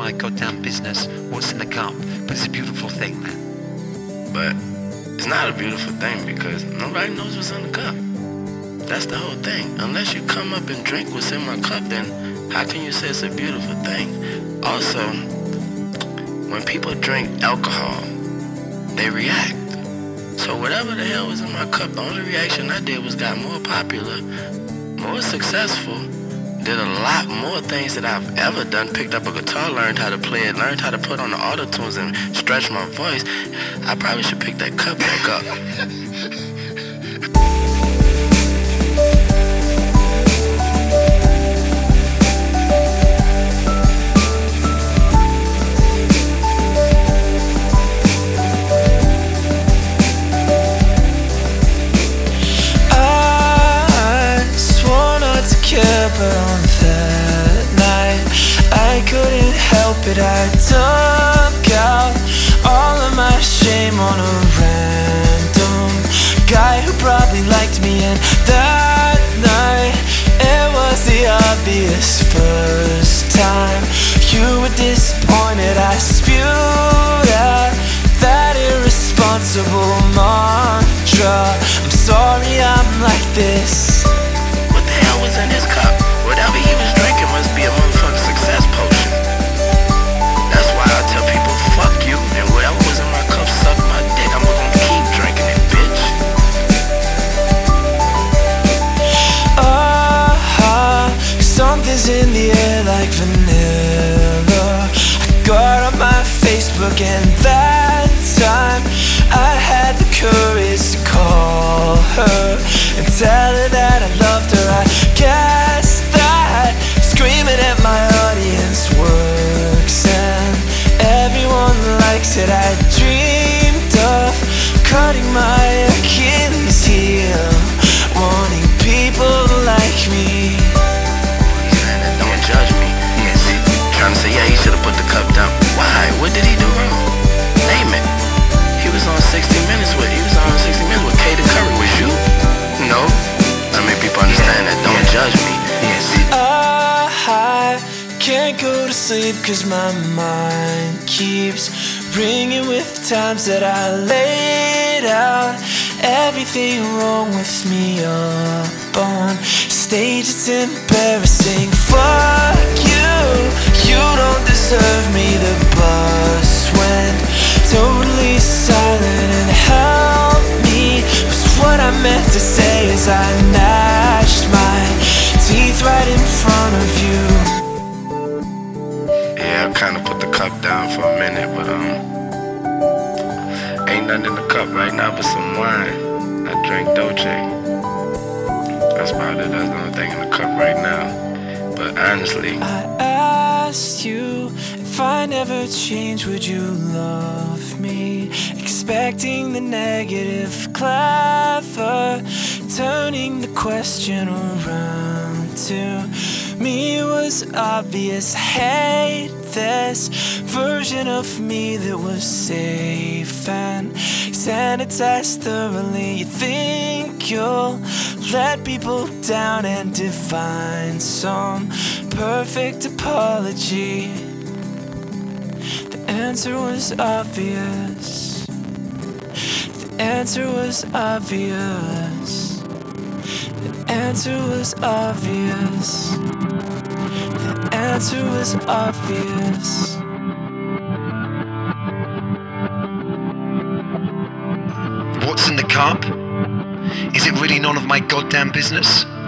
my goddamn business what's in the cup, but it's a beautiful thing, man. But it's not a beautiful thing because nobody knows what's in the cup. That's the whole thing. Unless you come up and drink what's in my cup, then how can you say it's a beautiful thing? Also, when people drink alcohol, they react. So whatever the hell was in my cup, the only reaction I did was got more popular, more successful, did a lot more things that I've ever done. Picked up a guitar, learned how to play it, learned how to put on the auto-tunes and stretch my voice. I probably should pick that cup back up. But on that night, I couldn't help it. I took out all of my shame on a random guy who probably liked me. And that night, it was the obvious first time you were disappointed. I spewed out that irresponsible mantra. I'm sorry I'm like this. What the hell was in his cup? Whatever he was drinking must be a motherfucking success potion. That's why I tell people, fuck you, and whatever was in my cup, suck my dick. I'm gonna keep drinking it, bitch. Something's in the air like vanilla. I got on my Facebook and that time I had the courage to call her and tell her that I loved her. I guess that screaming at my audience works and everyone likes it. I dreamed of cutting my Achilles heel, wanting people to like me. Man, don't judge me. Yeah, see, trying to say, yeah, he should have put the cup down. Why? What did he do wrong? Name it. He was on 60 Minutes with Katie Curry. Was you? No. I mean, people understand that. Don't judge me. I can't go to sleep cause my mind keeps ringing with times that I laid out everything wrong with me up on stage. It's embarrassing. Fuck you. You don't deserve me. The bus went totally silent and help me was what I meant to say as I gnashed my teeth right in front of you. Yeah, I kinda put the cup down for a minute, but ain't nothing in the cup right now but some wine. I drank Dolce. That's about it. That's the only thing in the cup right now. But honestly, I asked you if I never change, would you love me? Expecting the negative, clever, turning the question around to me. It was obvious. Hate this version of me that was safe and sanitized thoroughly. You think you'll let people down and divine some perfect apology. The answer was obvious. The answer was obvious. The answer was obvious. The answer was obvious. What's in the cup? Is it really none of my goddamn business?